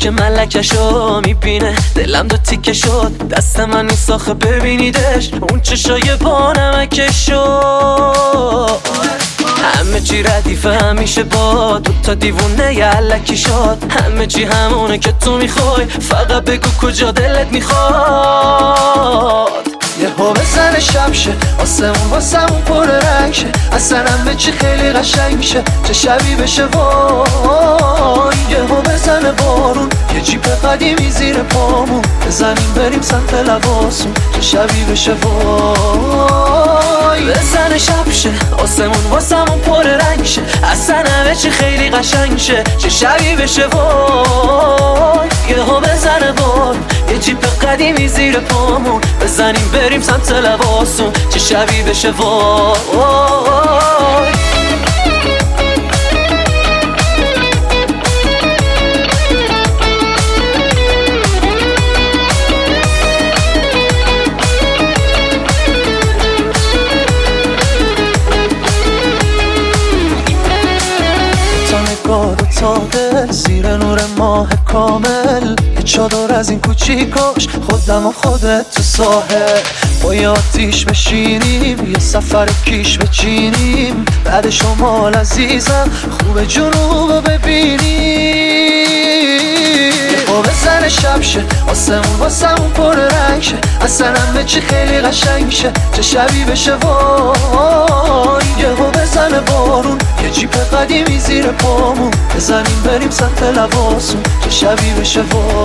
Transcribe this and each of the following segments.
که ملکشو میبینه دلم دو تیکه شد. دست من نیست آخه ببینیدش، اون چشای با نمکشو. همه چی ردیفه همیشه با دوتا دیوونه یلکی شد. همه چی همونه که تو میخوای، فقط بگو کجا دلت میخواد. یه ها بزن شب شه، آسمون واسمون پر رنگ شه. اصلا همه چی خیلی قشنگ شه، چه شبی بشه وای. یه ها بزن بارون، یه جیپ قدیمی زیر پامون. بزنیم بریم سمت لباسون، چه شبی بشه وای. بزن شب شه، آسمون واسمون پر رنگ شه. اصلا همه چی خیلی قشنگ شه، چه شبی بشه وای. یه ها بزن بارون، یه جیپ قدیمی زیر پامون. بزنیم بریم سمت لباسون، چه شبی بشه وای. تا دل زیر نور ماه کامل، یه چادر از این کوچیکاش خودم و خودت تو ساحل. با یه آتیش بشینیم، یه سفر کیش بچینیم. بعد شمال عزیزم خوب جنوب ببینیم. یه پا بزن شب شه، آسمون واسمون پر رنگ شه. اصلا همه چی خیلی قشنگ شه، چه شبی بشه وای. یه پا بزن بارون، یه جیپ قدیمی زیر پامون. بزنیم بریم سمت لباسون، چه شبی بشه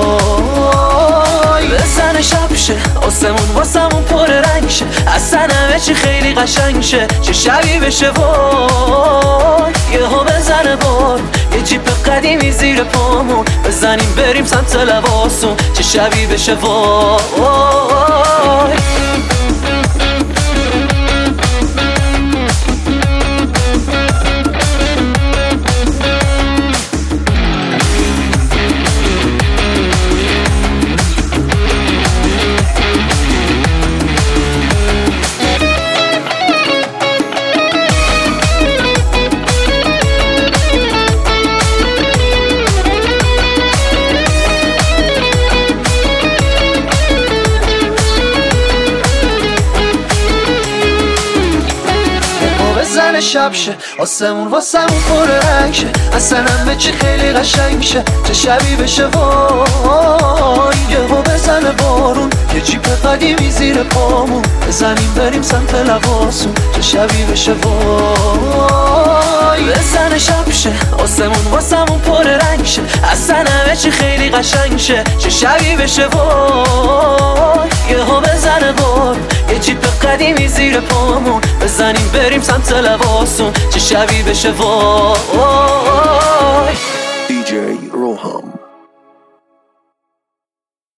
وای. بزن شب شه، آسمون واسمون پر رنگ شه. اصلا همه چی خیلی قشنگ شه، چه شبی بشه وای. یه ها بزن بار، یه جیپ قدیمی زیر پامون. بزنیم بریم سمت لباسون، چه شبی بشه وای. بزن شب شه، آسمون واسمون پر رنگ شه. اصلا همه چی خیلی قشنگ شه، چه شبی بشه وای. یه ها بزن بارون، یه جیپ قدیمی زیر پامون. بزنیم بریم سمت لباسون، چه شبی بشه وای. بزن شب شه، آسمون واسمون پر رنگ شه. اصلا همه چی خیلی قشنگ شه، چه شبی بشه وای. یه ها بزن بار، یه جیپ قدیمی زیر پامون. بزنیم بریم سمت لباسون، چه شبی بشه وای. DJ Roham.